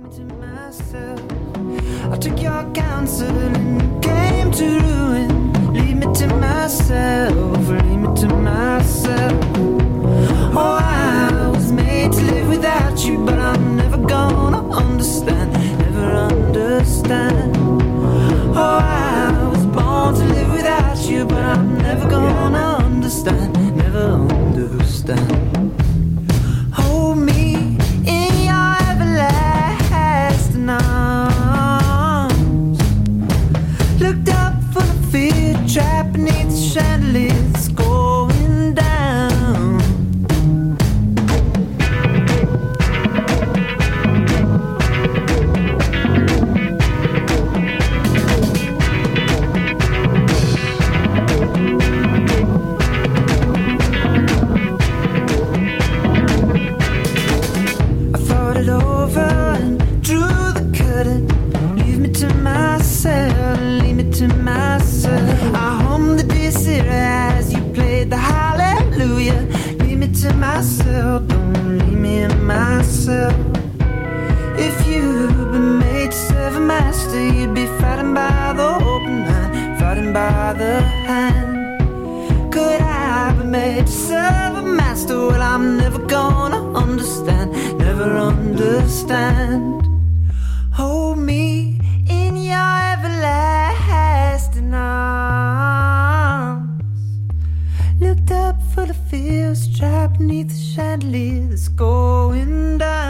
to myself. I took your counsel and came to ruin. Leave me to myself, leave me to myself. Oh, I was made to live without you, but I'm never gonna understand, never understand. Oh, I was born to live without you, but I'm never gonna understand, never understand. Hold me in your everlasting arms. Looked up for the fear trap beneath the chandeliers going down. I thought it over and drew the curtain. Leave me to myself, leave me to myself. I hummed the dissert as you played the hallelujah. Leave me to myself, don't leave me in myself. If you'd been made to serve a master, you'd be fighting by the open hand, fighting by the hand. Could I be made to serve a master? Well, I'm never gonna understand, never understand. Hold me in your everlasting arms. Looked up for the fields trapped beneath the chandelier that's going down.